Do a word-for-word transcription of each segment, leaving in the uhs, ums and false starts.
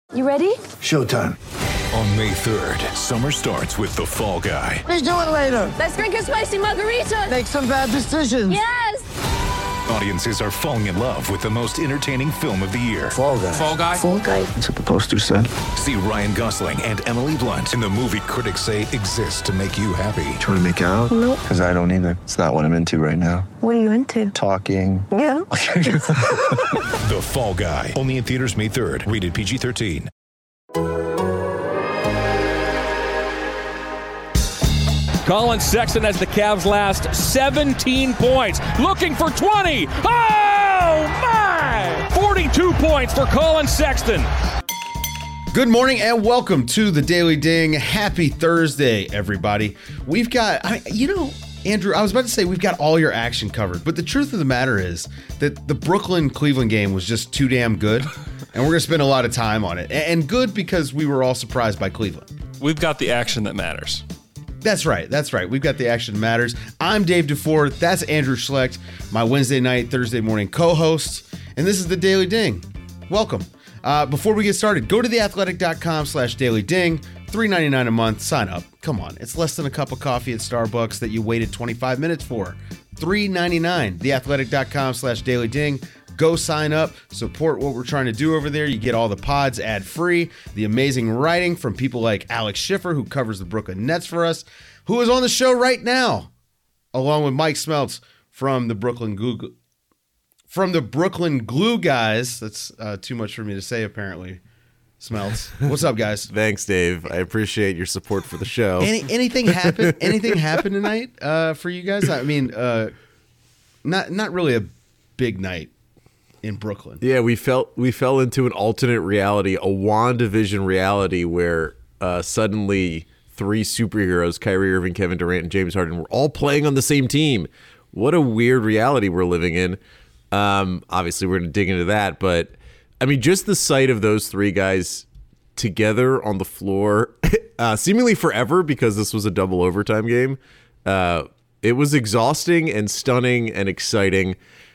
You ready? Showtime. On May third, summer starts with The Fall Guy. Let's do it later. Let's drink a spicy margarita. Make some bad decisions. Yes! Audiences are falling in love with the most entertaining film of the year. Fall Guy. Fall Guy? Fall Guy. That's what the poster said. See Ryan Gosling and Emily Blunt in the movie critics say exists to make you happy. Trying to make it out? Nope. Because I don't either. It's not what I'm into right now. What are you into? Talking. Yeah. The Fall Guy. Only in theaters May third. Rated P G thirteen. Colin Sexton has the Cavs last seventeen points, looking for twenty. Oh, my! forty-two points for Colin Sexton. Good morning and welcome to the Daily Ding. Happy Thursday, everybody. We've got, I, you know, Andrew, I was about to say we've got all your action covered, but the truth of the matter is that the Brooklyn-Cleveland game was just too damn good, and we're going to spend a lot of time on it. And good because we were all surprised by Cleveland. We've got the action that matters. That's right. That's right. We've got the action that matters. I'm Dave DeFore. That's Andrew Schlecht, my Wednesday night, Thursday morning co-host. And this is the Daily Ding. Welcome. Uh, before we get started, go to theathletic.com slash daily ding. three ninety-nine a month. Sign up. Come on. It's less than a cup of coffee at Starbucks that you waited twenty-five minutes for. three ninety-nine. theathletic.com slash daily ding. Go sign up, support what we're trying to do over there. You get all the pods ad-free, the amazing writing from people like Alex Schiffer, who covers the Brooklyn Nets for us, who is on the show right now, along with Mike Smeltz from the Brooklyn Glue, from the Brooklyn Glue guys. That's uh, too much for me to say, apparently. Smeltz, what's up, guys? Thanks, Dave. I appreciate your support for the show. Any, anything happen? Anything happen tonight uh, for you guys? I mean, uh, not not really a big night in Brooklyn. Yeah, we felt we fell into an alternate reality, a WandaVision reality, where uh, suddenly three superheroes, Kyrie Irving, Kevin Durant, and James Harden, were all playing on the same team. What a weird reality we're living in. Um, obviously, we're going to dig into that, but I mean, just the sight of those three guys together on the floor, uh, seemingly forever, because this was a double overtime game. Uh, it was exhausting and stunning and exciting.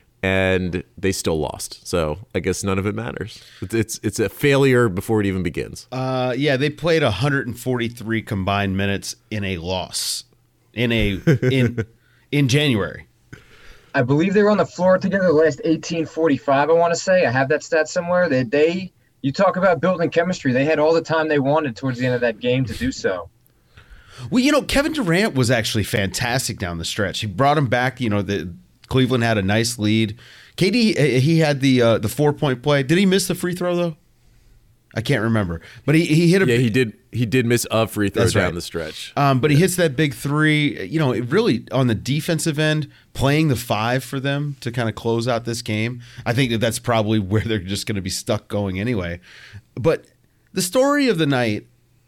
And they still lost, so I guess none of it matters. It's it's, it's a failure before it even begins. Uh, yeah, they played one hundred forty-three combined minutes in a loss in a in in January. I believe they were on the floor together the last eighteen forty-five. I want to say I have that stat somewhere. That they, you talk about building chemistry. They had all the time they wanted towards the end of that game to do so. Well, you know, Kevin Durant was actually fantastic down the stretch. He brought him back. You know, the Cleveland had a nice lead. K D, he had the uh, the four point play. Did he miss the free throw though? I can't remember, but he he hit a yeah he did he did miss a free throw That's down right. the stretch. Um, but yeah. he hits that big three. You know, it really on the defensive end, playing the five for them to kind of close out this game. I think that that's probably where they're just going to be stuck going anyway. But the story of the night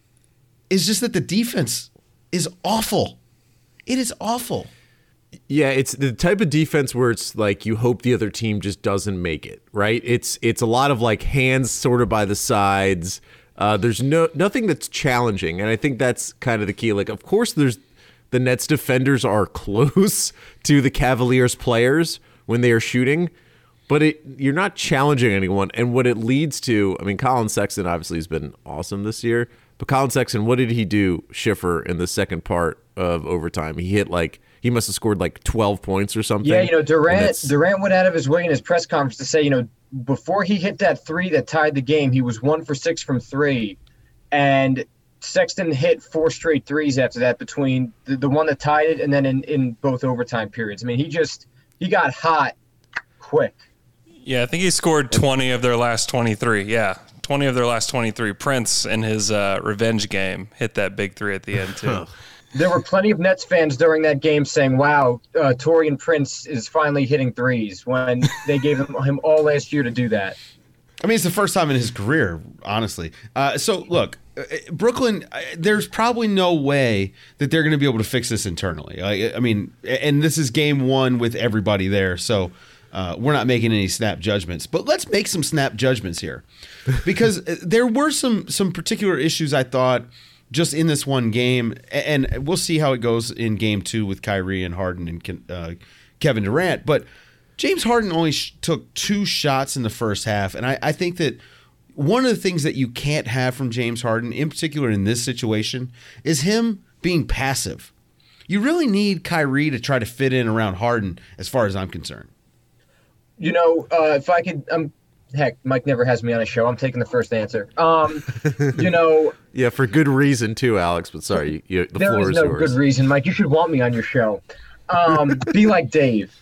is just that the defense is awful. It is awful. Yeah, it's the type of defense where it's like you hope the other team just doesn't make it, right? It's it's a lot of like hands sort of by the sides. Uh, there's no nothing that's challenging, and I think that's kind of the key. Like, of course, there's the Nets defenders are close to the Cavaliers players when they are shooting, but it you're not challenging anyone. And what it leads to, I mean, Colin Sexton obviously has been awesome this year, but Colin Sexton, what did he do, Schiffer, in the second part of overtime? He hit like He must have scored like twelve points or something. Yeah, you know, Durant Durant went out of his way in his press conference to say, you know, before he hit that three that tied the game, he was one for six from three. And Sexton hit four straight threes after that between the, the one that tied it and then in, in both overtime periods. I mean, he just – he got hot quick. Yeah, I think he scored twenty of their last twenty-three. Yeah, twenty of their last twenty-three. Prince, in his uh, revenge game, hit that big three at the end, too. There were plenty of Nets fans during that game saying, wow, uh, Taurean Prince is finally hitting threes when they gave him, him all last year to do that. I mean, it's the first time in his career, honestly. Uh, so, look, Brooklyn, there's probably no way that they're going to be able to fix this internally. I, I mean, and this is game one with everybody there, so uh, we're not making any snap judgments. But let's make some snap judgments here, because there were some some particular issues, I thought, just in this one game, and we'll see how it goes in game two with Kyrie and Harden and uh, Kevin Durant. But James Harden only sh- took two shots in the first half, and I, I think that one of the things that you can't have from James Harden, in particular in this situation, is him being passive. You really need Kyrie to try to fit in around Harden, as far as I'm concerned. You know, uh, if I could, um, heck, Mike never has me on a show. I'm taking the first answer. Um, you know, Yeah, for good reason too, Alex. But sorry, you, you, the there floor is is no yours. good reason, Mike. You should want me on your show. Um, be like Dave.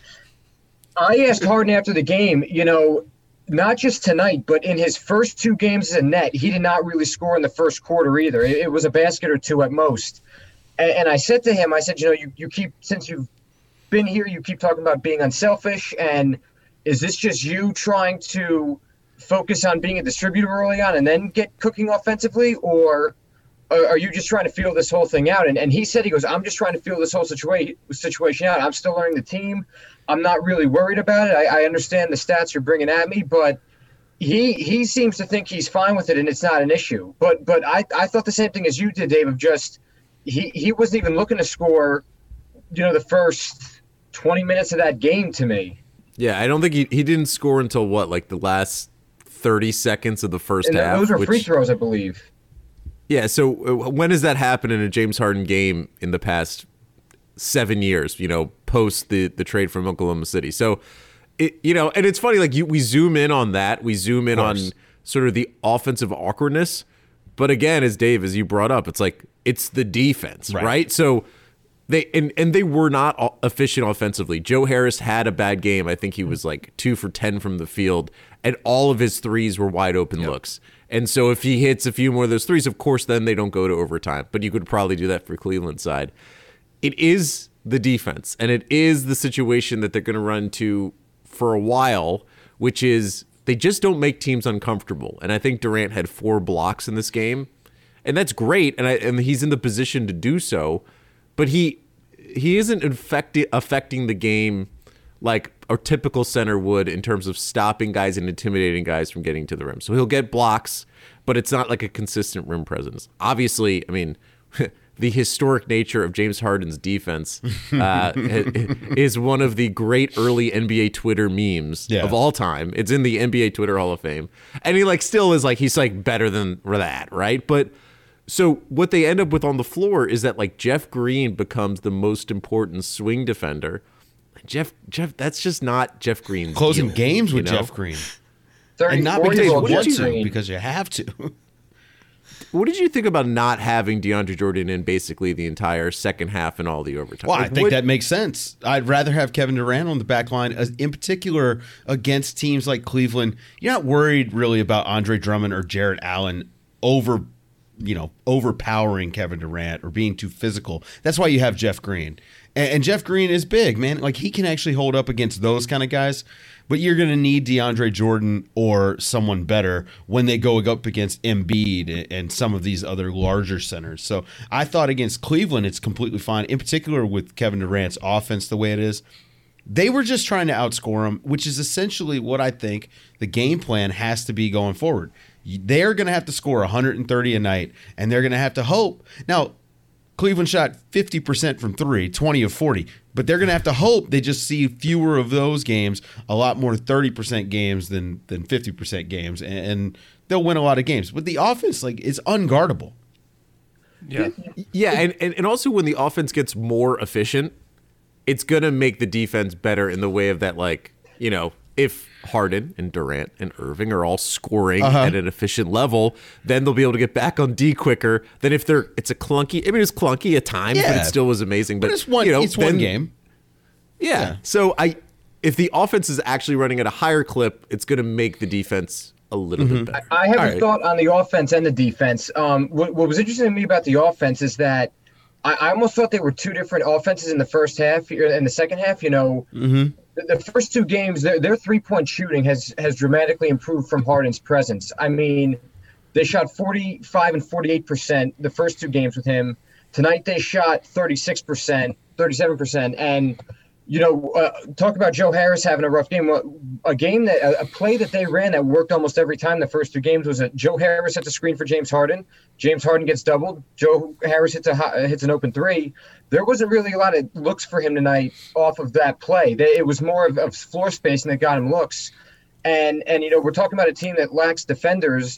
I asked Harden after the game, you know, not just tonight, but in his first two games as a net, he did not really score in the first quarter either. It, it was a basket or two at most. And, and I said to him, I said, you know, you, you keep, since you've been here, you keep talking about being unselfish. And is this just you trying to focus on being a distributor early on and then get cooking offensively? Or are you just trying to feel this whole thing out? And, and he said, he goes, I'm just trying to feel this whole situa- situation out. I'm still learning the team. I'm not really worried about it. I, I understand the stats you're bringing at me, but he he seems to think he's fine with it and it's not an issue. But but I, I thought the same thing as you did, Dave, of just he, he wasn't even looking to score, you know, the first twenty minutes of that game to me. Yeah, I don't think he, he didn't score until what, like the last thirty seconds of the first And half. those were which, free throws, I believe. Yeah, so uh, when has that happened in a James Harden game in the past seven years, you know, post the, the trade from Oklahoma City? So, it, you know, and it's funny, like you, we zoom in on that. We zoom in on sort of the offensive awkwardness. But again, as Dave, as you brought up, it's like, it's the defense, right? right? So they, and, and they were not efficient offensively. Joe Harris had a bad game. I think he was like two for ten from the field, and all of his threes were wide open yep. looks. And so if he hits a few more of those threes, of course, then they don't go to overtime. But you could probably do that for Cleveland's side. It is the defense, and it is the situation that they're going to run to for a while, which is they just don't make teams uncomfortable. And I think Durant had four blocks in this game, and that's great, and, I, and he's in the position to do so, but he he isn't infecti- affecting the game like a typical center would in terms of stopping guys and intimidating guys from getting to the rim. So he'll get blocks, but it's not like a consistent rim presence. Obviously, I mean, the historic nature of James Harden's defense uh, is one of the great early N B A Twitter memes yeah. of all time. It's in the N B A Twitter Hall of Fame. And he like still is like, he's like better than that, right? But so what they end up with on the floor is that like Jeff Green becomes the most important swing defender. Jeff, Jeff, that's just not Jeff Green's closing deal, games with you know? Jeff Green. And not because you want to, because you have to. What did you think about not having DeAndre Jordan in basically the entire second half and all the overtime? Well, like, I think what, that makes sense. I'd rather have Kevin Durant on the back line, in particular against teams like Cleveland. You're not worried really about Andre Drummond or Jarrett Allen over, you know, overpowering Kevin Durant or being too physical. That's why you have Jeff Green. And, and Jeff Green is big, man. Like, he can actually hold up against those kind of guys. But you're going to need DeAndre Jordan or someone better when they go up against Embiid and some of these other larger centers. So I thought against Cleveland, it's completely fine, in particular with Kevin Durant's offense the way it is. They were just trying to outscore him, which is essentially what I think the game plan has to be going forward. They're going to have to score one hundred thirty a night, and they're going to have to hope. Now, Cleveland shot fifty percent from three, twenty of forty. But they're going to have to hope they just see fewer of those games, a lot more thirty percent games than than fifty percent games, and, and they'll win a lot of games. But the offense, like, is unguardable. Yeah. Yeah, and, and, and also when the offense gets more efficient, it's going to make the defense better in the way of that, like, you know, if Harden and Durant and Irving are all scoring uh-huh. at an efficient level, then they'll be able to get back on D quicker than if they're. It's a clunky. I mean, it's clunky at times, yeah. but it still was amazing. But, but it's one. You know, it's then, one game. Yeah. yeah. So I, if the offense is actually running at a higher clip, it's going to make the defense a little mm-hmm. bit better. I have all a right. thought on the offense and the defense. Um, what, what was interesting to me about the offense is that I, I almost thought they were two different offenses in the first half. In the second half, you know. Mm-hmm. The first two games, their, their three-point shooting has, has dramatically improved from Harden's presence. I mean, they shot forty-five and forty-eight percent the first two games with him. Tonight they shot thirty-six percent, thirty-seven percent. And, you know, uh, talk about Joe Harris having a rough game. A game that a, a play that they ran that worked almost every time the first two games was that Joe Harris hits a screen for James Harden. James Harden gets doubled. Joe Harris hits a hits an open three. There wasn't really a lot of looks for him tonight off of that play. They, it was more of, of floor spacing that got him looks. And, and, you know, we're talking about a team that lacks defenders.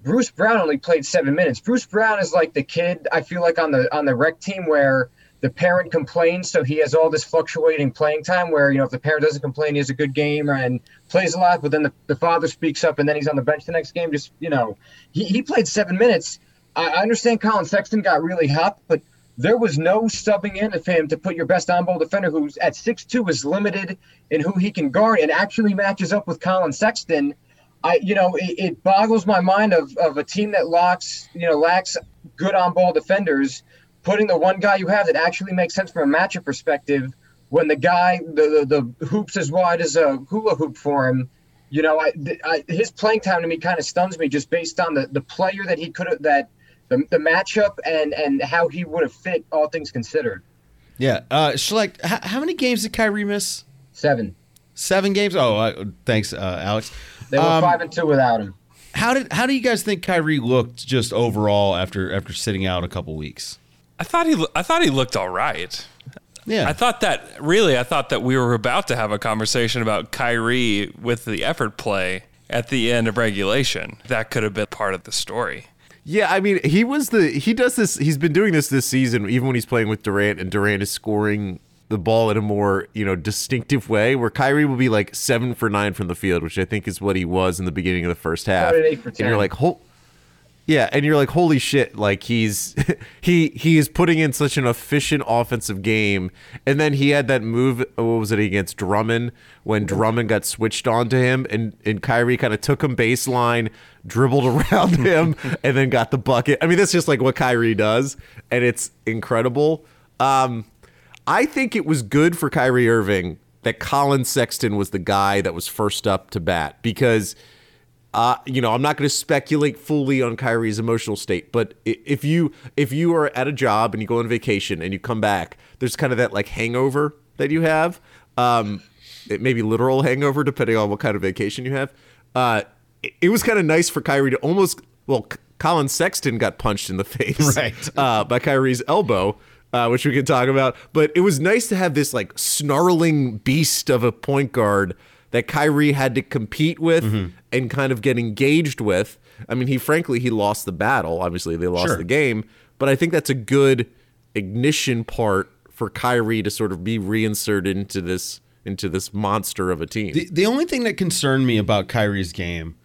Bruce Brown only played seven minutes. Bruce Brown is like the kid, I feel like, on the on the rec team where the parent complains, so he has all this fluctuating playing time where, you know, if the parent doesn't complain, he has a good game and plays a lot, but then the, the father speaks up and then he's on the bench the next game. Just, you know, he, he played seven minutes. I, I understand Colin Sexton got really hot, but there was no subbing in of him to put your best on-ball defender who's at six two is limited in who he can guard and actually matches up with Colin Sexton. I, you know, it, it boggles my mind of, of a team that lacks, you know, lacks good on-ball defenders, putting the one guy you have that actually makes sense from a matchup perspective when the guy, the the, the hoop's as wide as a hula hoop for him. You know, I, I, his playing time to me kind of stuns me just based on the, the player that he could have, that the, the matchup and, and how he would have fit, all things considered. Yeah. Uh, Schlecht, how, how many games did Kyrie miss? Seven. Seven games? Oh, uh, thanks, uh, Alex. They were um, five and two without him. How did how do you guys think Kyrie looked just overall after after sitting out a couple weeks? I thought he I thought he looked all right. Yeah. I thought that really I thought that we were about to have a conversation about Kyrie with the effort play at the end of regulation. That could have been part of the story. Yeah, I mean, he was the he does this. He's been doing this this season, even when he's playing with Durant, and Durant is scoring the ball in a more, you know, distinctive way. Where Kyrie will be like seven for nine from the field, which I think is what he was in the beginning of the first half. eight for ten. And you're like, ho- yeah, and you're like, holy shit! Like he's he he is putting in such an efficient offensive game. And then he had that move. What was it against Drummond when Drummond got switched on to him, and and Kyrie kind of took him baseline, dribbled around him, and then got the bucket. I mean, that's just like what Kyrie does, and it's incredible. Um, I think it was good for Kyrie Irving that Colin Sexton was the guy that was first up to bat because. Uh, you know, I'm not going to speculate fully on Kyrie's emotional state, but if you if you are at a job and you go on vacation and you come back, there's kind of that like hangover that you have. Um, it may be literal hangover depending on what kind of vacation you have. Uh, it, it was kind of nice for Kyrie to almost well, Colin Sexton got punched in the face right. uh, by Kyrie's elbow. Uh, which we could talk about, but it was nice to have this like snarling beast of a point guard that Kyrie had to compete with mm-hmm. and kind of get engaged with. I mean, he frankly, he lost the battle. Obviously, they lost sure. the game. But I think that's a good ignition part for Kyrie to sort of be reinserted into this into this monster of a team. The, the only thing that concerned me about Kyrie's game,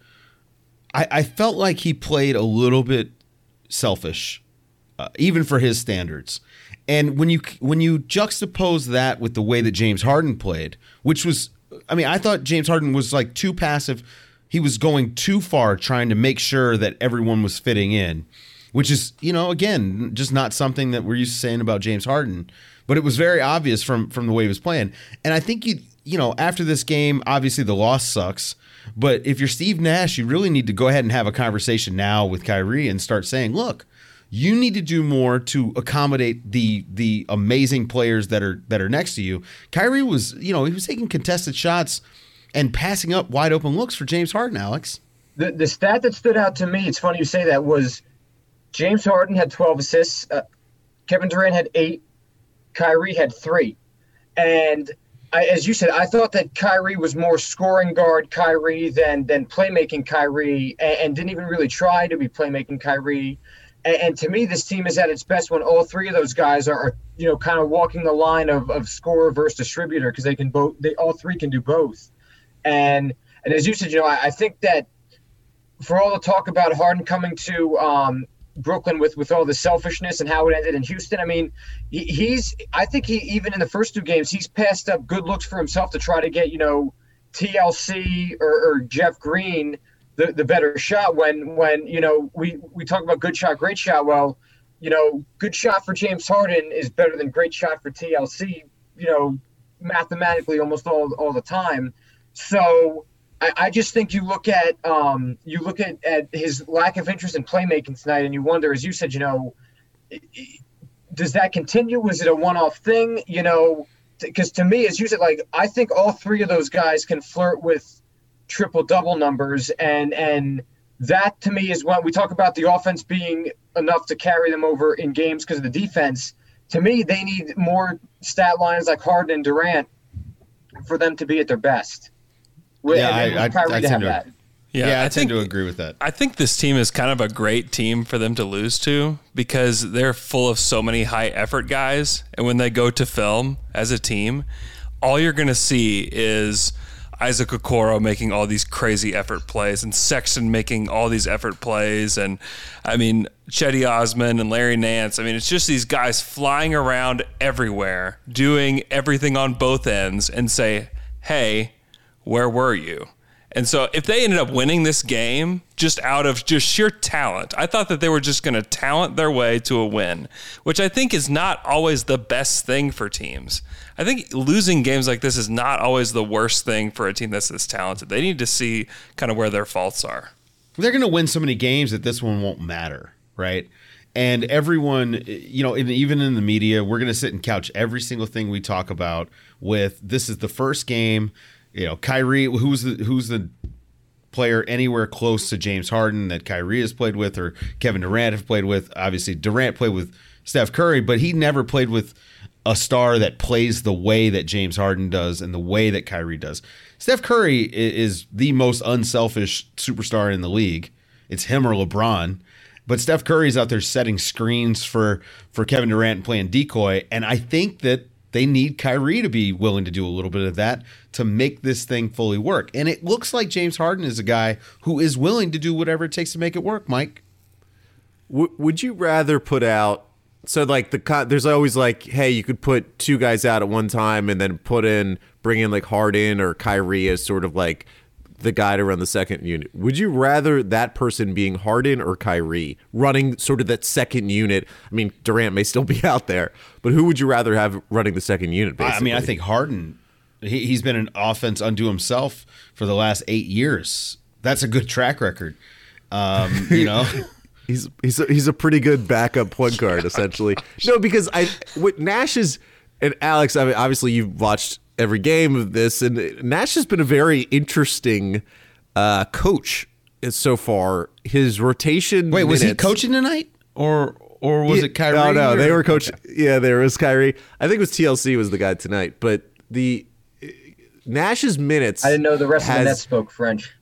I, I felt like he played a little bit selfish, uh, even for his standards. And when you when you juxtapose that with the way that James Harden played, which was I mean, I thought James Harden was like too passive. He was going too far trying to make sure that everyone was fitting in, which is, you know, again, just not something that we're used to saying about James Harden. But it was very obvious from from the way he was playing. And I think, you you know, after this game, obviously the loss sucks. But if you're Steve Nash, you really need to go ahead and have a conversation now with Kyrie and start saying, look, you need to do more to accommodate the the amazing players that are that are next to you. Kyrie was, you know, he was taking contested shots and passing up wide open looks for James Harden, Alex. The the stat that stood out to me, it's funny you say that, was James Harden had twelve assists, uh, Kevin Durant had eight, Kyrie had three. And I, as you said, I thought that Kyrie was more scoring guard Kyrie than than playmaking Kyrie, and, and didn't even really try to be playmaking Kyrie. And to me, this team is at its best when all three of those guys are, you know, kind of walking the line of, of scorer versus distributor, because they can both, they all three can do both. And and as you said, you know, I, I think that for all the talk about Harden coming to um, Brooklyn with, with all the selfishness and how it ended in Houston, I mean, he, he's, I think he, even in the first two games, he's passed up good looks for himself to try to get, you know, T L C or, or Jeff Green The, the better shot when, when you know, we, we talk about good shot, great shot. Well, you know, good shot for James Harden is better than great shot for T L C, you know, mathematically almost all all the time. So I, I just think you look at um, you look at, at his lack of interest in playmaking tonight, and you wonder, as you said, you know, does that continue? Was it a one-off thing? You know, because to me, as you said, like, I think all three of those guys can flirt with triple double numbers, and and that to me is when we talk about the offense being enough to carry them over in games because of the defense. To me, they need more stat lines like Harden and Durant for them to be at their best. Yeah, I, I, I, to have to, that. Yeah, Yeah, I, I tend think, to agree with that. I think this team is kind of a great team for them to lose to because they're full of so many high effort guys. And when they go to film as a team, all you're going to see is Isaac Okoro making all these crazy effort plays and Sexton making all these effort plays. And I mean, Chetty Osman and Larry Nance. I mean, it's just these guys flying around everywhere, doing everything on both ends and say, hey, where were you? And so if they ended up winning this game just out of just sheer talent, I thought that they were just going to talent their way to a win, which I think is not always the best thing for teams. I think losing games like this is not always the worst thing for a team that's this talented. They need to see kind of where their faults are. They're going to win so many games that this one won't matter, right? And everyone, you know, even in the media, we're going to sit and couch every single thing we talk about with this is the first game. You know, Kyrie, who's the who's the player anywhere close to James Harden that Kyrie has played with or Kevin Durant have played with? Obviously, Durant played with Steph Curry, but he never played with a star that plays the way that James Harden does and the way that Kyrie does. Steph Curry is the most unselfish superstar in the league. It's him or LeBron. But Steph Curry's out there setting screens for, for Kevin Durant and playing decoy, and I think that they need Kyrie to be willing to do a little bit of that to make this thing fully work. And it looks like James Harden is a guy who is willing to do whatever it takes to make it work, Mike. W- would you rather put out – so like the there's always like, hey, you could put two guys out at one time and then put in – bring in like Harden or Kyrie as sort of like the guy to run the second unit. Would you rather that person being Harden or Kyrie running sort of that second unit? I mean, Durant may still be out there, but who would you rather have running the second unit, basically? I mean, I think Harden, he, he's been an offense unto himself for the last eight years. That's a good track record. Um, you know, he's he's a, he's a pretty good backup point guard, essentially. No, because I what Nash is, and Alex, I mean, obviously you've watched every game of this, and Nash has been a very interesting uh, coach so far. His rotation. Wait, was minutes, he coaching tonight, or or was yeah, it Kyrie? No, no, or? they were coaching. Okay. Yeah, there was Kyrie. I think it was T L C was the guy tonight, but the Nash's minutes. I didn't know the rest has, of the Nets spoke French.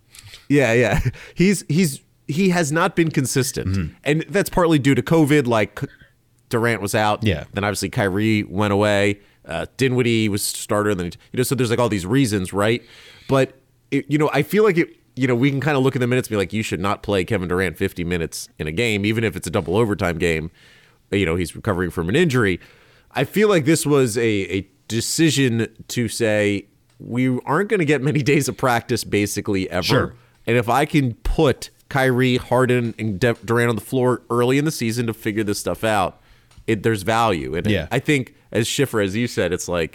Yeah, yeah. He's he's he has not been consistent, mm-hmm. and that's partly due to COVID. Like Durant was out. Yeah. Then obviously Kyrie went away. Uh, Dinwiddie was starter, and then you know, so there's like all these reasons, right? But it, you know, I feel like it. You know, we can kind of look at the minutes and be like, you should not play Kevin Durant fifty minutes in a game, even if it's a double overtime game. You know, he's recovering from an injury. I feel like this was a, a decision to say we aren't going to get many days of practice, basically ever. Sure. And if I can put Kyrie, Harden, and De- Durant on the floor early in the season to figure this stuff out, it there's value. And yeah. I think, as Schiffer, as you said, it's like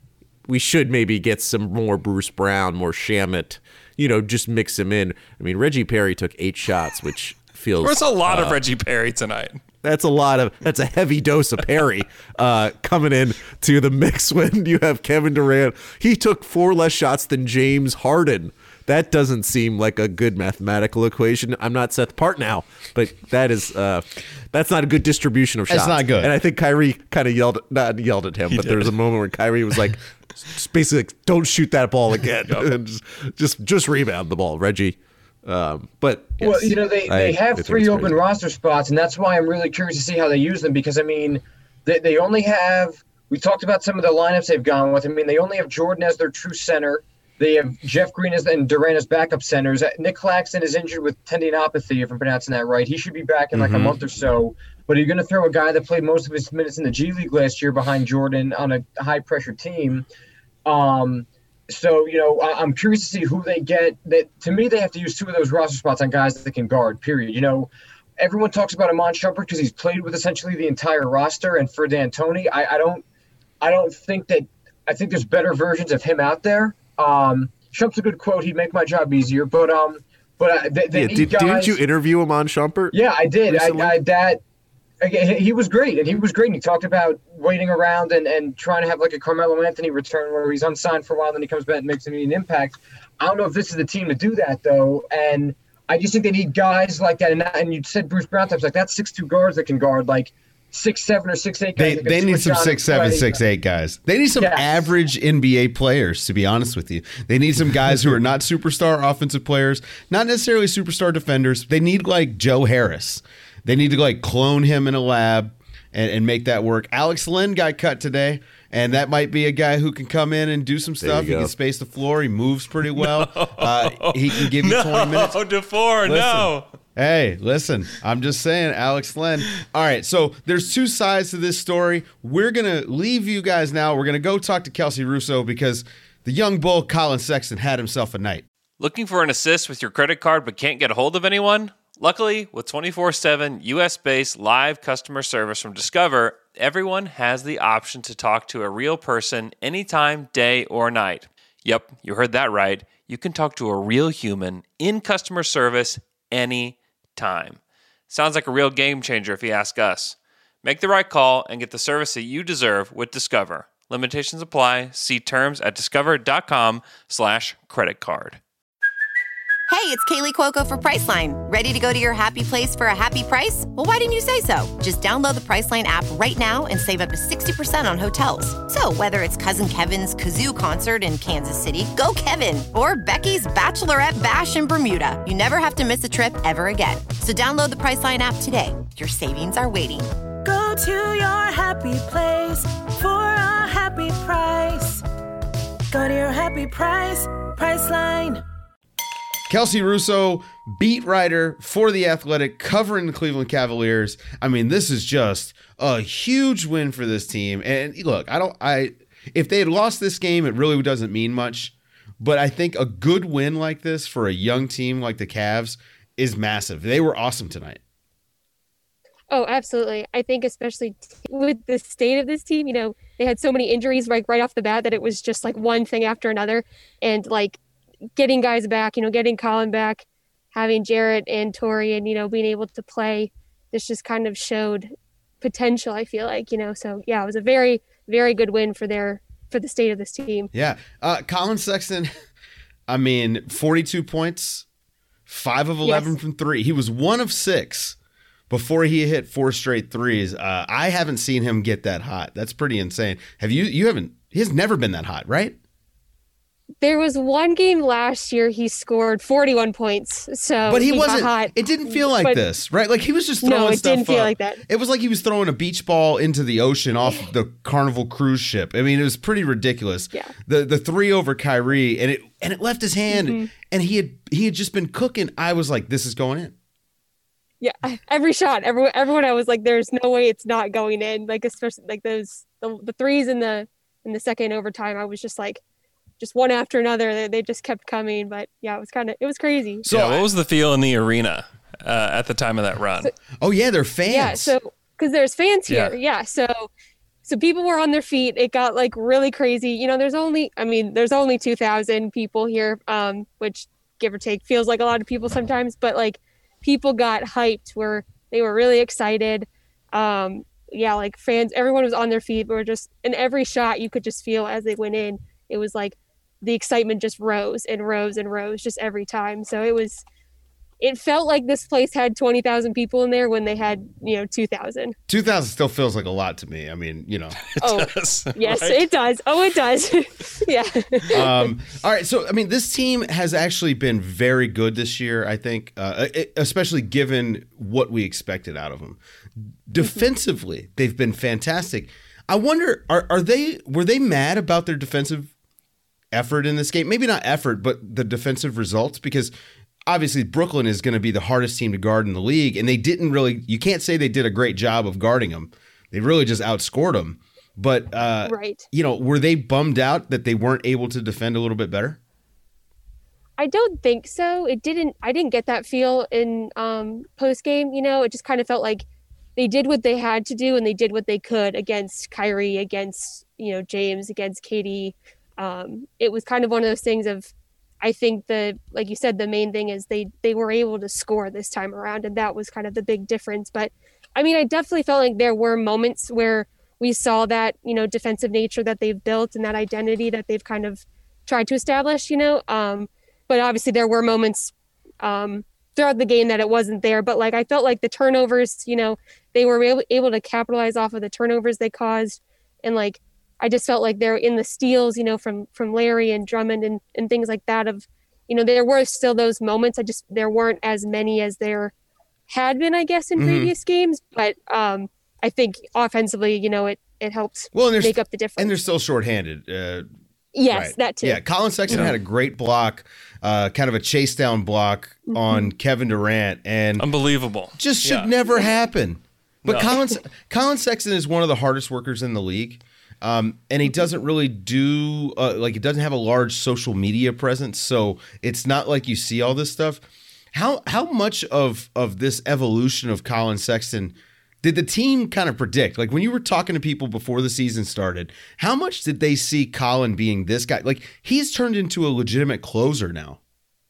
we should maybe get some more Bruce Brown, more Shamet, you know, just mix him in. I mean, Reggie Perry took eight shots, which feels... There's a lot uh, of Reggie Perry tonight. That's a lot of... That's a heavy dose of Perry uh, coming in to the mix when you have Kevin Durant. He took four less shots than James Harden. That doesn't seem like a good mathematical equation. I'm not Seth Partnow, but that is uh, that's not a good distribution of shots. That's not good. And I think Kyrie kind of yelled, not yelled at him, He but did. there was a moment where Kyrie was like, just basically, like, don't shoot that ball again. and just, just just rebound the ball, Reggie. Um, but yes, well, you know, they, I- they I have think three it's open crazy. roster spots, and that's why I'm really curious to see how they use them because, I mean, they, they only have – we talked about some of the lineups they've gone with. I mean, they only have Jordan as their true center. They have Jeff Green as and Durant as backup centers. Nick Claxton is injured with tendinopathy, if I'm pronouncing that right. He should be back in like Mm-hmm. a month or so. But are you going to throw a guy that played most of his minutes in the G League last year behind Jordan on a high-pressure team? Um, so, you know, I, I'm curious to see who they get. That to me, they have to use two of those roster spots on guys that can guard, period. You know, everyone talks about Iman Shumpert because he's played with essentially the entire roster. And for D'Antoni, I, I don't I don't think that – I think there's better versions of him out there. Um, Shump's a good quote. He'd make my job easier, but um, but uh, they, they Yeah, need did, guys. didn't you interview him on Shumpert? Yeah, I did. I, recently? I that again, he was great, and he was great. And he talked about waiting around and, and trying to have like a Carmelo Anthony return where he's unsigned for a while, then he comes back and makes an immediate impact. I don't know if this is the team to do that though, and I just think they need guys like that. And, and you said Bruce Brown types like that, six two guards that can guard like. six seven or six eight They guys. that they can need switch some on six and seven, play. six eight guys. They need some Yes. average N B A players, to be honest with you. They need some guys who are not superstar offensive players, not necessarily superstar defenders. They need like Joe Harris. They need to like clone him in a lab and, and make that work. Alex Len got cut today, and that might be a guy who can come in and do some stuff. He go. can space the floor. He moves pretty well. No. Uh, he can give you no, twenty minutes. DeFore, Listen. no. Hey, listen, I'm just saying, Alex Len. All right, so there's two sides to this story. We're going to leave you guys now. We're going to go talk to Kelsey Russo because the young bull, Colin Sexton, had himself a night. Looking for an assist with your credit card but can't get a hold of anyone? Luckily, with twenty-four seven U S-based live customer service from Discover, everyone has the option to talk to a real person anytime, day or night. Yep, you heard that right. You can talk to a real human in customer service anytime. Sounds like a real game changer if you ask us. Make the right call and get the service that you deserve with Discover. Limitations apply. See terms at discover.com slash credit card. Hey, it's Kaylee Cuoco for Priceline. Ready to go to your happy place for a happy price? Well, why didn't you say so? Just download the Priceline app right now and save up to sixty percent on hotels. So whether it's Cousin Kevin's Kazoo Concert in Kansas City, go Kevin, or Becky's Bachelorette Bash in Bermuda, you never have to miss a trip ever again. So download the Priceline app today. Your savings are waiting. Go to your happy place for a happy price. Go to your happy price, Priceline. Kelsey Russo, beat writer for The Athletic, covering the Cleveland Cavaliers. I mean, this is just a huge win for this team. And look, I don't, I, if they had lost this game, it really doesn't mean much. But I think a good win like this for a young team like the Cavs is massive. They were awesome tonight. Oh, absolutely. I think especially t- with the state of this team, you know, they had so many injuries like right off the bat that it was just like one thing after another. And like, getting guys back, you know, getting Colin back, having Jarrett and Tori and, you know, being able to play, this just kind of showed potential, I feel like, you know. So, yeah, it was a very, very good win for their, for the state of this team. Yeah. Uh, Colin Sexton, I mean, forty-two points, five of eleven yes. from three. He was one of six before he hit four straight threes. Uh, I haven't seen him get that hot. That's pretty insane. Have you? You haven't, he has never been that hot, right? There was one game last year he scored forty-one points. So But he, he wasn't hot. It didn't feel like but, this, right? Like he was just throwing no, it stuff didn't feel up. like that. It was like he was throwing a beach ball into the ocean off the Carnival cruise ship. I mean, it was pretty ridiculous. Yeah. The the three over Kyrie and it and it left his hand mm-hmm. and he had he had just been cooking. I was like, this is going in. Yeah, every shot, everyone, everyone. I was like, "There's no way it's not going in." Like, especially like those the, the threes in the in the second overtime. I was just like, just one after another. They, they just kept coming. But yeah, it was kind of it was crazy. So, yeah, what was the feel in the arena uh, at the time of that run? So, oh yeah, they're fans. Yeah, so because there's fans here. Yeah. yeah, so so people were on their feet. It got like really crazy. You know, there's only I mean, there's only two thousand people here, um, which give or take feels like a lot of people sometimes, but like. People got hyped where they were really excited. Um, yeah, like fans, everyone was on their feet. We were just in every shot you could just feel as they went in. It was like the excitement just rose and rose and rose just every time. So it was, it felt like this place had twenty thousand people in there when they had, you know, two thousand. two thousand still feels like a lot to me. I mean, you know. It oh, does, yes, right? it does. Oh, it does. yeah. um, all right. So, I mean, this team has actually been very good this year, I think, uh, especially given what we expected out of them. Defensively, they've been fantastic. I wonder, are, are they, were they mad about their defensive effort in this game? Maybe not effort, but the defensive results, because obviously Brooklyn is going to be the hardest team to guard in the league. And they didn't really, you can't say they did a great job of guarding them. They really just outscored them. But, uh, right. you know, were they bummed out that they weren't able to defend a little bit better? I don't think so. It didn't, I didn't get that feel in um, post game. You know, it just kind of felt like they did what they had to do and they did what they could against Kyrie, against, you know, James, against K D. Um, it was kind of one of those things of, I think the, like you said, the main thing is they, they were able to score this time around. And that was kind of the big difference. But I mean, I definitely felt like there were moments where we saw that, you know, defensive nature that they've built and that identity that they've kind of tried to establish, you know, um, but obviously there were moments um, throughout the game that it wasn't there. But like, I felt like the turnovers, you know, they were able, able to capitalize off of the turnovers they caused. And like, I just felt like they're in the steals, you know, from, from Larry and Drummond and, and things like that of, you know, there were still those moments. I just, there weren't as many as there had been, I guess, in mm-hmm. previous games. But um, I think offensively, you know, it, it helped well, and make up the difference. And they're still shorthanded. Uh, yes, right. that too. Yeah, Colin Sexton yeah. had a great block, uh, kind of a chase down block mm-hmm. on Kevin Durant. And unbelievable. Just should yeah. never happen. But no. Colin, Colin Sexton is one of the hardest workers in the league. Um, and he doesn't really do uh, like he doesn't have a large social media presence, so it's not like you see all this stuff. How how much of of this evolution of Colin Sexton did the team kind of predict? Like when you were talking to people before the season started, how much did they see Colin being this guy? Like he's turned into a legitimate closer now.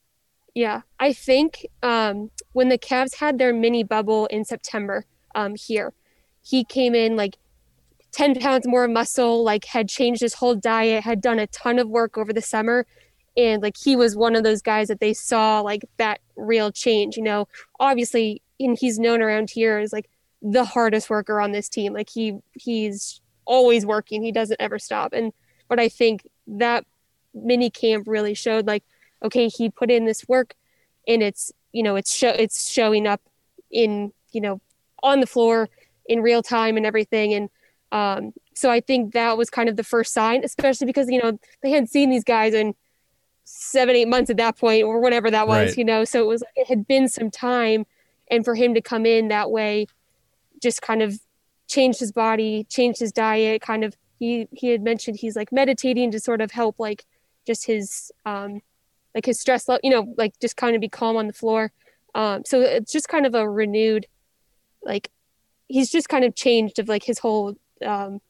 Yeah, I think um, when the Cavs had their mini bubble in September um, here, he came in like ten pounds more muscle, like had changed his whole diet, had done a ton of work over the summer. And like, he was one of those guys that they saw like that real change, you know, obviously, and he's known around here as like the hardest worker on this team. Like he, he's always working. He doesn't ever stop. And, but I think that mini camp really showed like, okay, he put in this work and it's, you know, it's show, it's showing up in, you know, on the floor in real time and everything. And, Um, so I think that was kind of the first sign, especially because, you know, they hadn't seen these guys in seven, eight months at that point or whatever that was, right. you know, so it was, it had been some time. And for him to come in that way, just kind of changed his body, changed his diet, kind of, he, he had mentioned he's like meditating to sort of help like just his, um, like his stress level, you know, like just kind of be calm on the floor. Um, so it's just kind of a renewed, like, he's just kind of changed of like his whole, um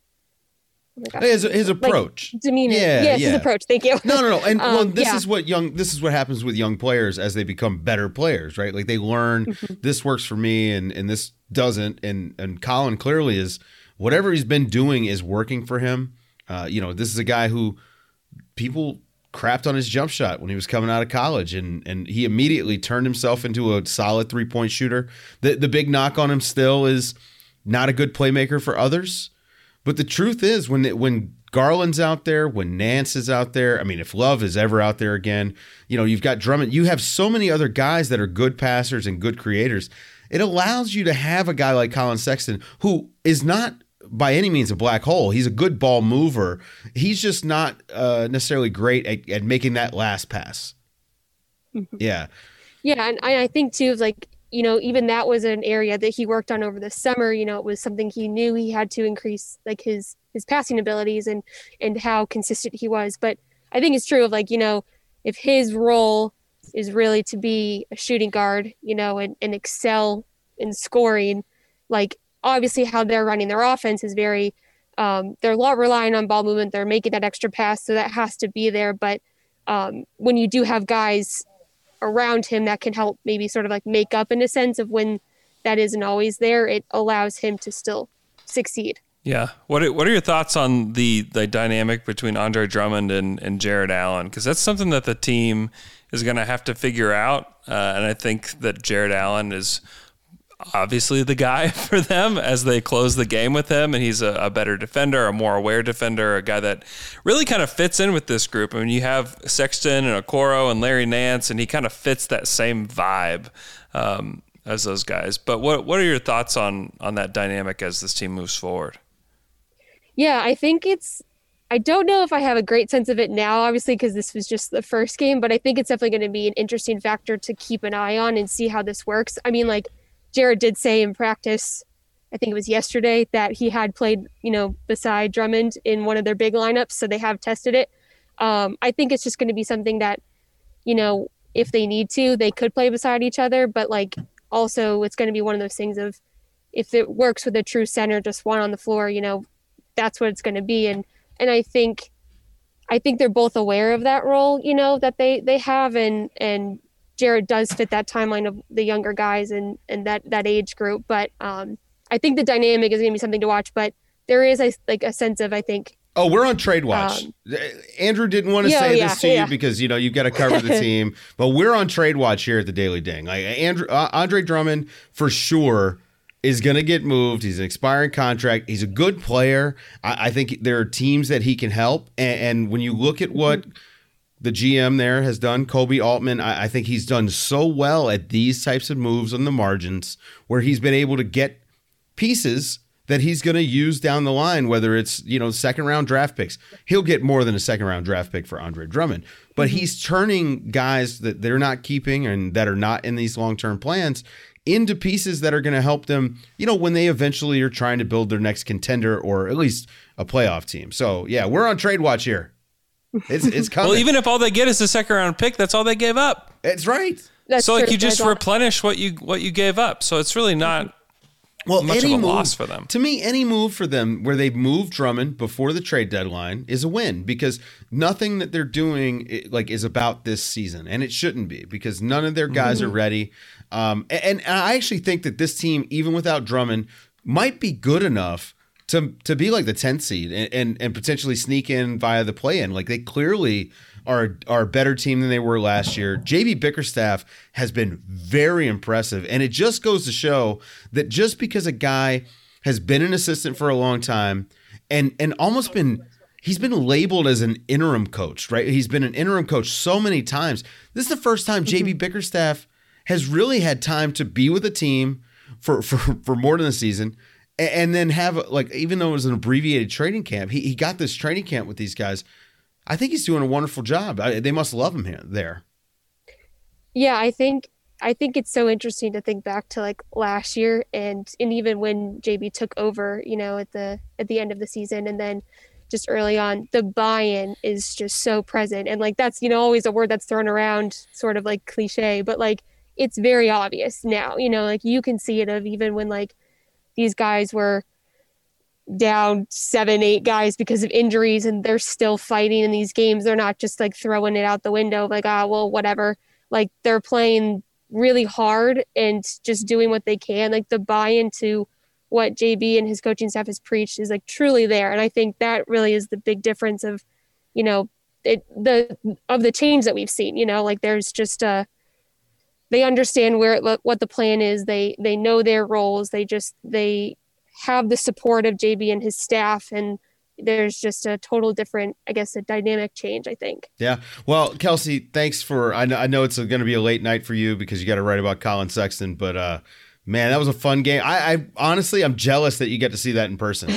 oh my gosh, his, his approach like demeanor yeah, yes yeah. his approach thank you no no no and um, well this yeah. is what young this is what happens with young players as they become better players, right? Like they learn mm-hmm. this works for me and and this doesn't, and and Colin clearly is whatever he's been doing is working for him. Uh you know, this is a guy who people crapped on his jump shot when he was coming out of college, and and he immediately turned himself into a solid three-point shooter. The the big knock on him still is not a good playmaker for others. But the truth is, when when Garland's out there, when Nance is out there, I mean, if Love is ever out there again, you know, you've got Drummond. You have so many other guys that are good passers and good creators. It allows you to have a guy like Colin Sexton, who is not by any means a black hole. He's a good ball mover. He's just not uh, necessarily great at, at making that last pass. Mm-hmm. Yeah. Yeah, and I, I think, too, like, you know, even that was an area that he worked on over the summer. You know, it was something he knew he had to increase, like his his passing abilities and and how consistent he was. But I think it's true of like, you know, if his role is really to be a shooting guard, you know, and, and excel in scoring, like obviously how they're running their offense is very, um, they're a lot relying on ball movement. They're making that extra pass, so that has to be there. But um, when you do have guys around him that can help maybe sort of like make up in a sense of when that isn't always there, it allows him to still succeed. Yeah. What are, what are your thoughts on the, the dynamic between Andre Drummond and, and Jared Allen? Because that's something that the team is going to have to figure out. Uh, and I think that Jared Allen is obviously the guy for them as they close the game with him. And he's a, a better defender, a more aware defender, a guy that really kind of fits in with this group. I mean, you have Sexton and Okoro and Larry Nance, and he kind of fits that same vibe um, as those guys. But what what are your thoughts on on that dynamic as this team moves forward? Yeah, I think it's, I don't know if I have a great sense of it now, obviously, because this was just the first game, but I think it's definitely going to be an interesting factor to keep an eye on and see how this works. I mean, like, Jared did say in practice, I think it was yesterday, that he had played, you know, beside Drummond in one of their big lineups, so they have tested it. Um, I think it's just going to be something that, you know, if they need to, they could play beside each other, but, like, also it's going to be one of those things of if it works with a true center, just one on the floor, you know, that's what it's going to be. And and I think I think they're both aware of that role, you know, that they, they have, and and Jared does fit that timeline of the younger guys and, and that, that age group. But um, I think the dynamic is going to be something to watch. But there is a, like a sense of, I think. Oh, we're on Trade Watch. Um, Andrew didn't want to yeah, say yeah, this to yeah. you because, you know, you've got to cover the team. But we're on Trade Watch here at the Daily Ding. Like Andrew, uh, Andre Drummond, for sure, is going to get moved. He's an expiring contract. He's a good player. I, I think there are teams that he can help. And, and when you look at what the G M there has done, Koby Altman, I, I think he's done so well at these types of moves on the margins where he's been able to get pieces that he's going to use down the line, whether it's, you know, second round draft picks. He'll get more than a second round draft pick for Andre Drummond, but mm-hmm. he's turning guys that they're not keeping and that are not in these long-term plans into pieces that are going to help them, you know, when they eventually are trying to build their next contender or at least a playoff team. So yeah, we're on trade watch here. It's it's coming. Well, even if all they get is a second round pick, that's all they gave up. It's right. That's so like true. you just replenish what you what you gave up. So it's really not well much of a move, loss for them. To me, any move for them where they move Drummond before the trade deadline is a win, because nothing that they're doing like is about this season, and it shouldn't be, because none of their guys mm-hmm. are ready. Um, and, and I actually think that this team, even without Drummond, might be good enough to to be like the tenth seed and, and, and potentially sneak in via the play-in. Like, they clearly are, are a better team than they were last year. J B Bickerstaff has been very impressive, and it just goes to show that just because a guy has been an assistant for a long time and and almost been he's been labeled as an interim coach, right? He's been an interim coach so many times. This is the first time J B Bickerstaff has really had time to be with a team for, for, for more than a season, and, and then have, like, even though it was an abbreviated training camp, he, he got this training camp with these guys. I think he's doing a wonderful job. I, they must love him here, there. Yeah, I think I think it's so interesting to think back to like last year and and even when J B took over, you know, at the at the end of the season, and then just early on, the buy-in is just so present. And like, that's, you know, always a word that's thrown around, sort of like cliche, but like, it's very obvious now, you know, like you can see it of even when like these guys were down seven, eight guys because of injuries and they're still fighting in these games. They're not just like throwing it out the window, like, ah, well, whatever. Like, they're playing really hard and just doing what they can. Like, the buy-in to what J B and his coaching staff has preached is like truly there. And I think that really is the big difference of, you know, it, the, of the change that we've seen, you know, like there's just a, they understand where, what the plan is. They, they know their roles. They just, they have the support of J B and his staff. And there's just a total different, I guess, a dynamic change, I think. Yeah. Well, Kelsey, thanks for, I know, I know it's going to be a late night for you because you got to write about Colin Sexton, but uh, man, that was a fun game. I, I honestly, I'm jealous that you get to see that in person.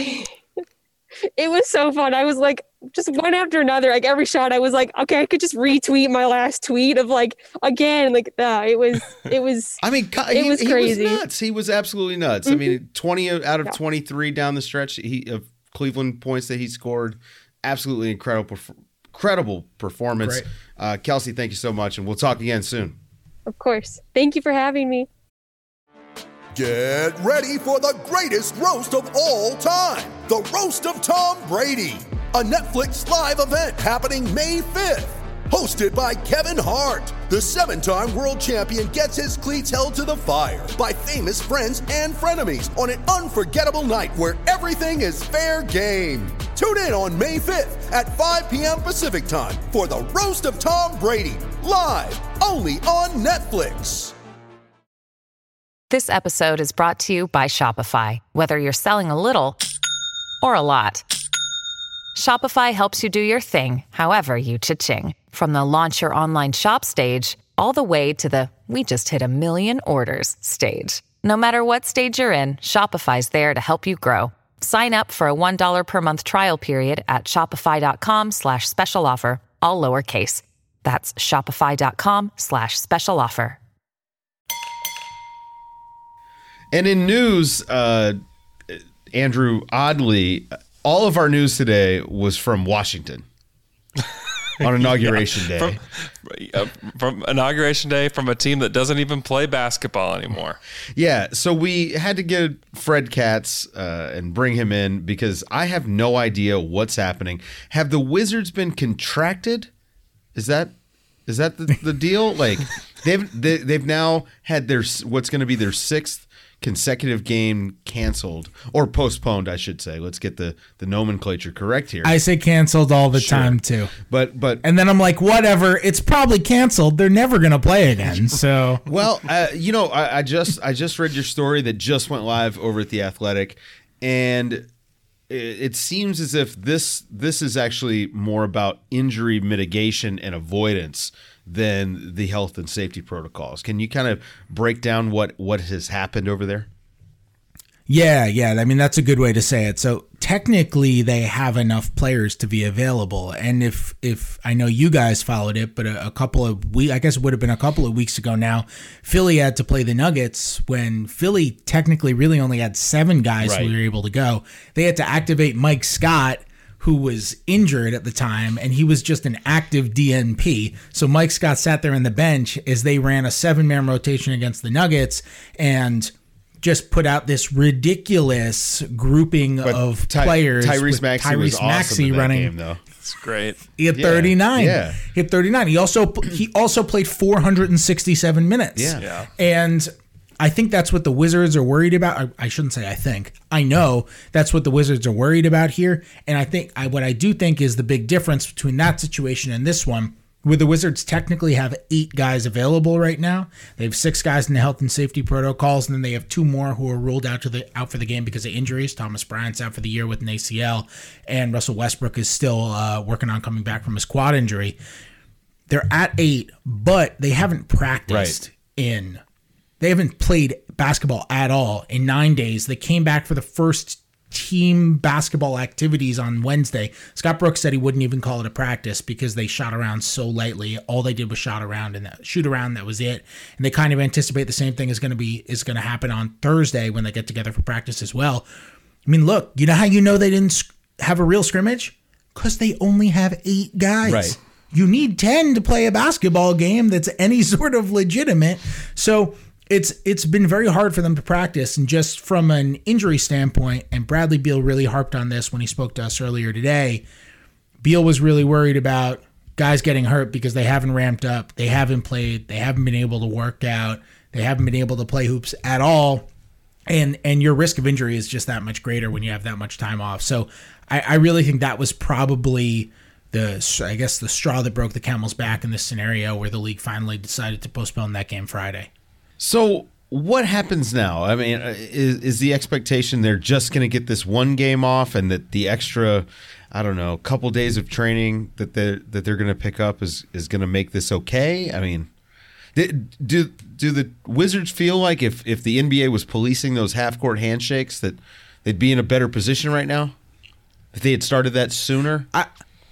It was so fun. I was like, just one after another, like every shot I was like, okay, I could just retweet my last tweet of like, again, like, uh, it was, it was, I mean, it he, was crazy. He was nuts. He was absolutely nuts. Mm-hmm. I mean, twenty out of yeah. twenty-three down the stretch he, of Cleveland points that he scored. Absolutely incredible, incredible performance. Uh, Kelsey, thank you so much. And we'll talk again soon. Of course. Thank you for having me. Get ready for the greatest roast of all time, the Roast of Tom Brady, a Netflix live event happening May fifth. Hosted by Kevin Hart, the seven-time world champion gets his cleats held to the fire by famous friends and frenemies on an unforgettable night where everything is fair game. Tune in on May fifth at five p.m. Pacific time for the Roast of Tom Brady, live only on Netflix. This episode is brought to you by Shopify. Whether you're selling a little or a lot, Shopify helps you do your thing, however you cha-ching. From the launch your online shop stage, all the way to the we just hit a million orders stage. No matter what stage you're in, Shopify's there to help you grow. Sign up for a one dollar per month trial period at shopify.com slash special offer, all lowercase. That's shopify.com slash special offer. And in news, uh, Andrew, oddly, all of our news today was from Washington on Inauguration yeah, Day. From, uh, from Inauguration Day, from a team that doesn't even play basketball anymore. Yeah, so we had to get Fred Katz uh, and bring him in because I have no idea what's happening. Have the Wizards been contracted? Is that is that the, the deal? Like they've they, they've now had their what's going to be their sixth consecutive game canceled or postponed, I should say. Let's get the, the nomenclature correct here. I say canceled all the Sure. time too. But but and then I'm like, whatever. It's probably canceled. They're never gonna play again. So well, uh, you know, I, I just I just read your story that just went live over at The Athletic, and it, it seems as if this this is actually more about injury mitigation and avoidance than the health and safety protocols. Can you kind of break down what, what has happened over there? Yeah, yeah. I mean, that's a good way to say it. So technically, they have enough players to be available. And if if I know you guys followed it, but a, a couple of weeks, I guess it would have been a couple of weeks ago now, Philly had to play the Nuggets when Philly technically really only had seven guys Right. who were able to go. They had to activate Mike Scott, who was injured at the time, and he was just an active D N P. So Mike Scott sat there on the bench as they ran a seven-man rotation against the Nuggets and just put out this ridiculous grouping But of Ty- players. Tyrese with Maxey was Tyrese awesome Maxey in that running. game, though. It's great. He had Yeah, thirty-nine. yeah. He had thirty-nine. He also he also played four hundred sixty-seven minutes. Yeah. Yeah. And I think that's what the Wizards are worried about. I, I shouldn't say I think. I know that's what the Wizards are worried about here. And I think I, what I do think is the big difference between that situation and this one, where the Wizards technically have eight guys available right now. They have six guys in the health and safety protocols, and then they have two more who are ruled out to the out for the game because of injuries. Thomas Bryant's out for the year with an A C L, and Russell Westbrook is still uh, working on coming back from his quad injury. They're at eight, but they haven't practiced Right. in. They haven't played basketball at all in nine days. They came back for the first team basketball activities on Wednesday. Scott Brooks said he wouldn't even call it a practice because they shot around so lightly. All they did was shot around and that, shoot around. That was it. And they kind of anticipate the same thing is going to be is going to happen on Thursday when they get together for practice as well. I mean, look, you know how you know they didn't sc- have a real scrimmage? Because they only have eight guys. Right. You need ten to play a basketball game that's any sort of legitimate. So It's it's been very hard for them to practice, and just from an injury standpoint, and Bradley Beal really harped on this when he spoke to us earlier today. Beal was really worried about guys getting hurt because they haven't ramped up, they haven't played, they haven't been able to work out, they haven't been able to play hoops at all, and and your risk of injury is just that much greater when you have that much time off. So I, I really think that was probably the I guess the straw that broke the camel's back in this scenario where the league finally decided to postpone that game Friday. So what happens now? I mean, is, is the expectation they're just going to get this one game off, and that the extra, I don't know, couple days of training that they're, that they're going to pick up is, is going to make this okay? I mean, do do the Wizards feel like if, if the N B A was policing those half-court handshakes that they'd be in a better position right now? If they had started that sooner? I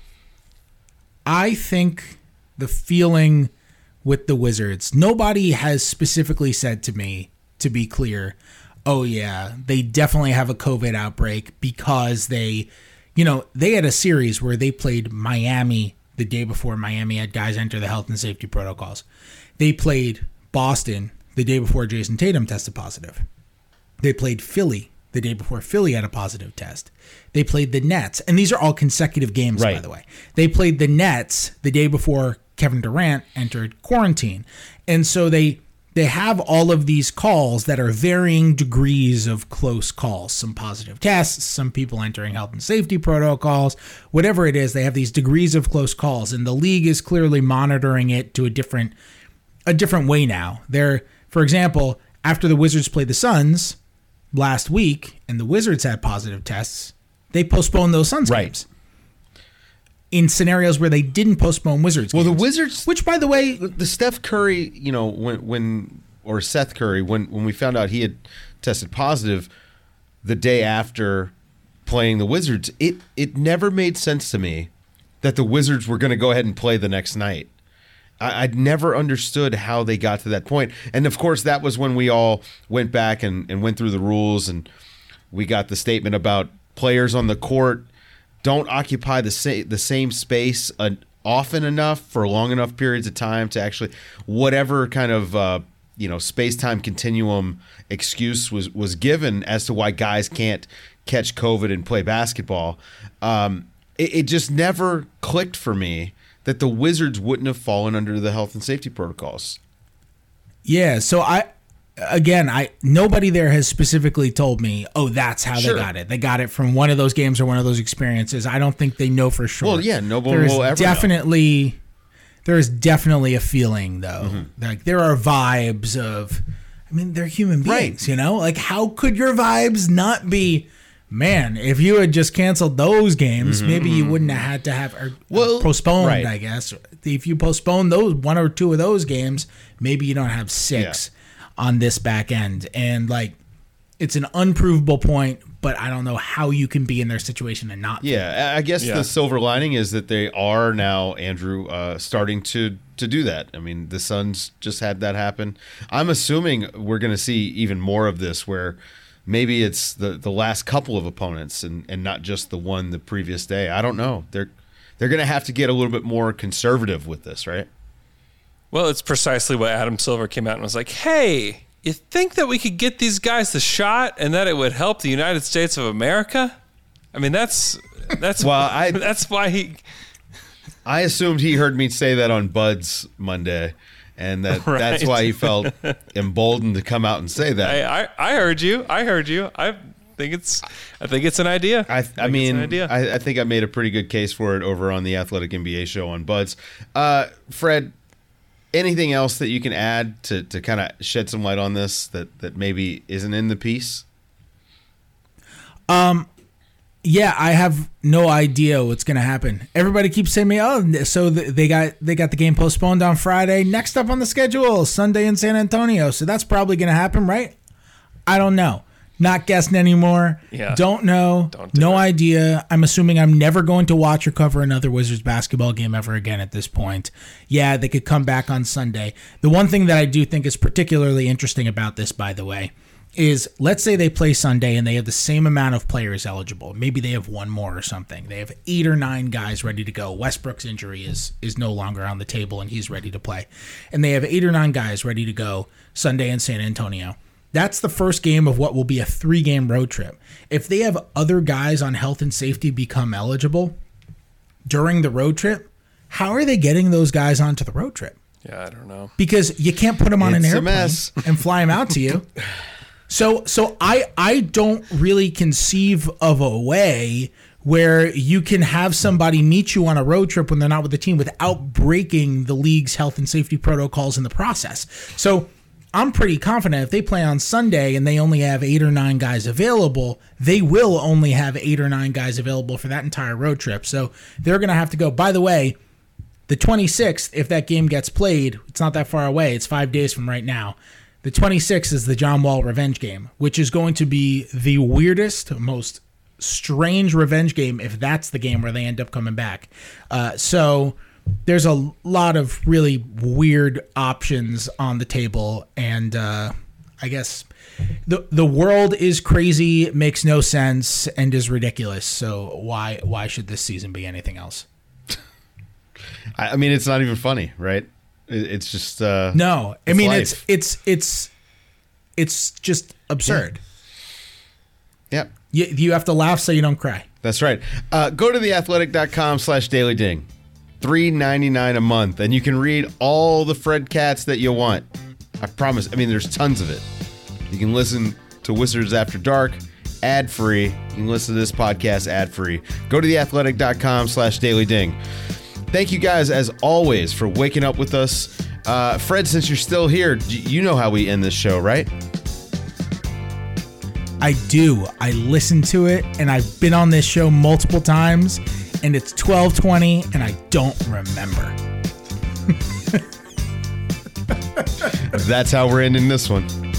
I think the feeling with the Wizards, nobody has specifically said to me, to be clear, oh yeah, they definitely have a COVID outbreak because they, you know, they had a series where they played Miami the day before Miami had guys enter the health and safety protocols. They played Boston the day before Jason Tatum tested positive. They played Philly the day before Philly had a positive test. They played the Nets, and these are all consecutive games, Right. by the way. They played the Nets the day before Kevin Durant entered quarantine. And so they they have all of these calls that are varying degrees of close calls. Some positive tests, some people entering health and safety protocols, whatever it is, they have these degrees of close calls. And the league is clearly monitoring it to a different a different way now. They're, for example, after the Wizards played the Suns last week and the Wizards had positive tests, they postponed those Suns Right. games. In scenarios where they didn't postpone Wizards Well, games. the Wizards, which, by the way, the Steph Curry, you know, when when or Seth Curry, when when we found out he had tested positive the day after playing the Wizards, it it never made sense to me that the Wizards were going to go ahead and play the next night. I, I'd never understood how they got to that point. And of course, that was when we all went back and, and went through the rules, and we got the statement about players on the court don't occupy the sa- the same space uh, often enough for long enough periods of time to actually, whatever kind of uh, you know space-time continuum excuse was was given as to why guys can't catch COVID and play basketball. Um, it, it just never clicked for me that the Wizards wouldn't have fallen under the health and safety protocols. yeah, so I again, I nobody there has specifically told me, oh, that's how Sure. they got it. They got it from one of those games or one of those experiences. I don't think they know for sure. Well, yeah, no one There is will ever know. definitely, there is definitely a feeling though. Mm-hmm. Like there are vibes of, I mean, they're human beings, you know. Like how could your vibes not be? Man, if you had just canceled those games, Mm-hmm. maybe you wouldn't have had to have or Well, postponed. right. I guess if you postpone those one or two of those games, maybe you don't have six on this back end. And like, it's an unprovable point, but I don't know how you can be in their situation and not. Yeah, I guess Yeah. the silver lining is that they are now, Andrew, uh, starting to to do that. I mean, the Suns just had that happen. I'm assuming we're going to see even more of this, where maybe it's the, the last couple of opponents and, and not just the one the previous day. I don't know. They're they're going to have to get a little bit more conservative with this, right? Well, it's precisely what Adam Silver came out and was like, hey, you think that we could get these guys the shot and that it would help the United States of America? I mean, that's that's well, I that's why he. I assumed he heard me say that on Bud's Monday, and that Right. that's why he felt emboldened to come out and say that. I, I I heard you. I heard you. I think it's I think it's an idea. I, I, think it's mean, an idea. I, I think I made a pretty good case for it over on the Athletic N B A show on Buds. Uh, Fred, anything else that you can add to, to kind of shed some light on this that, that maybe isn't in the piece? Um, yeah, I have no idea what's going to happen. Everybody keeps saying me, oh, so th- they got they got the game postponed on Friday. Next up on the schedule, Sunday in San Antonio. So that's probably going to happen, right? I don't know. Not guessing anymore. Yeah. Don't know. Don't do no it. idea. I'm assuming I'm never going to watch or cover another Wizards basketball game ever again at this point. Yeah, they could come back on Sunday. The one thing that I do think is particularly interesting about this, by the way, is let's say they play Sunday and they have the same amount of players eligible. Maybe they have one more or something. They have eight or nine guys ready to go. Westbrook's injury is is no longer on the table and he's ready to play. And they have eight or nine guys ready to go Sunday in San Antonio. That's the first game of what will be a three-game road trip. If they have other guys on health and safety become eligible during the road trip, how are they getting those guys onto the road trip? Yeah, I don't know. Because you can't put them on It's an a airplane mess. and fly them out to you. So so I I don't really conceive of a way where you can have somebody meet you on a road trip when they're not with the team without breaking the league's health and safety protocols in the process. So I'm pretty confident if they play on Sunday and they only have eight or nine guys available, they will only have eight or nine guys available for that entire road trip. So they're going to have to go. By the way, the twenty-sixth, if that game gets played, it's not that far away. It's five days from right now. The twenty-sixth is the John Wall revenge game, which is going to be the weirdest, most strange revenge game if that's the game where they end up coming back. Uh, so there's a lot of really weird options on the table, and uh, I guess the the world is crazy, it makes no sense, and is ridiculous. So why why should this season be anything else? I, I mean, it's not even funny, right? It, it's just uh, No, I it's mean life. it's it's it's it's just absurd. Yep. You you have to laugh so you don't cry. That's right. Uh, go to theathletic.com slash daily ding. three ninety-nine a month, and you can read all the Fred Cats that you want. I promise. I mean, there's tons of it. You can listen to Wizards After Dark ad-free. You can listen to this podcast ad-free. Go to theathletic.com slash daily ding. Thank you guys, as always, for waking up with us. Uh, Fred, since you're still here, you know how we end this show, right? I do. I listen to it, and I've been on this show multiple times, and it's twelve twenty, and I don't remember. That's how we're ending this one.